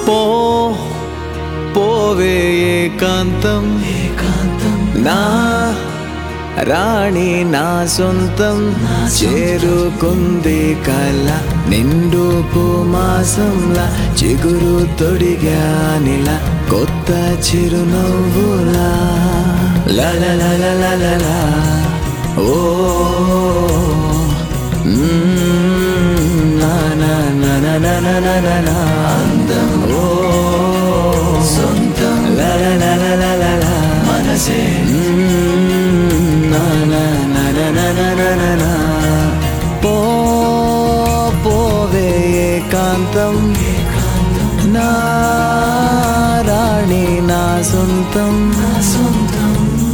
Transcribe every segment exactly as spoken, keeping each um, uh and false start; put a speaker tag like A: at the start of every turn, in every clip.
A: పో పోవే ఏకాంతం నా రాణి నా సొంతం చేరుకుంది కల నిండు పూమాసంలా చిగురు తొడిగానిలా కొత్త చిరునవ్వులా లలలలలలలా ఓ నా నా నా నా నా నా అందం ఓ సొంతం లలలలలలా మనసే పో పోవే ఏకాంతం నా రాణి నా సొంతం నా సొంతం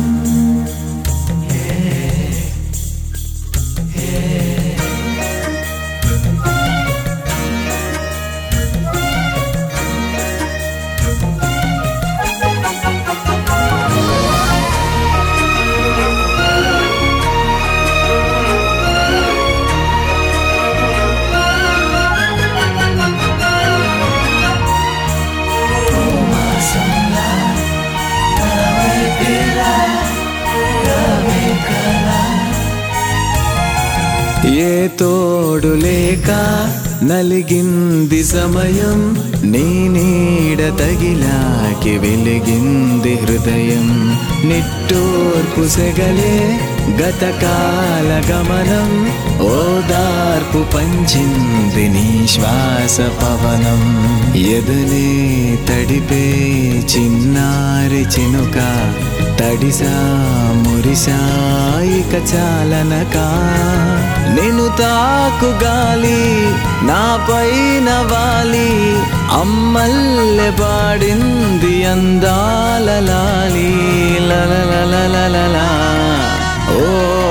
A: ఏ తోడు లేక నలిగింది సమయం నీ నీడ తగిలాకి వెలిగింది హృదయం నిట్టూర్పు సెగలే గతకాల గమనం ఓదార్పు పంచింది నీ శ్వాస పవనం ఎదలే తడిపే చిన్నారి చినుక తడిసా మురిసా ఇక చాలనక నేను తాకు గాలి నా పైన వాలి అమ్మల్లె పాడింది అందాల లాలి లలలలలలా ఓ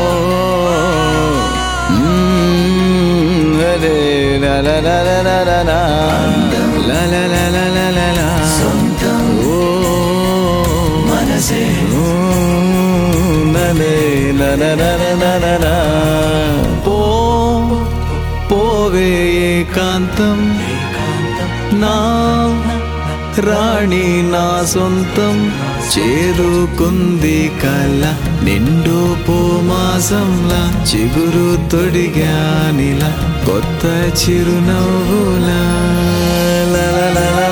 A: అరే లలలలలలా లలలలలలా సొంతం ఓ మనసే పో పోవే ఏకాంతం నా రాణి నా సొంతం చేరుకుంది కల నిండు పూమాసంలా చిగురు తొడిగానిలా కొత్త చిరునవ్వులా.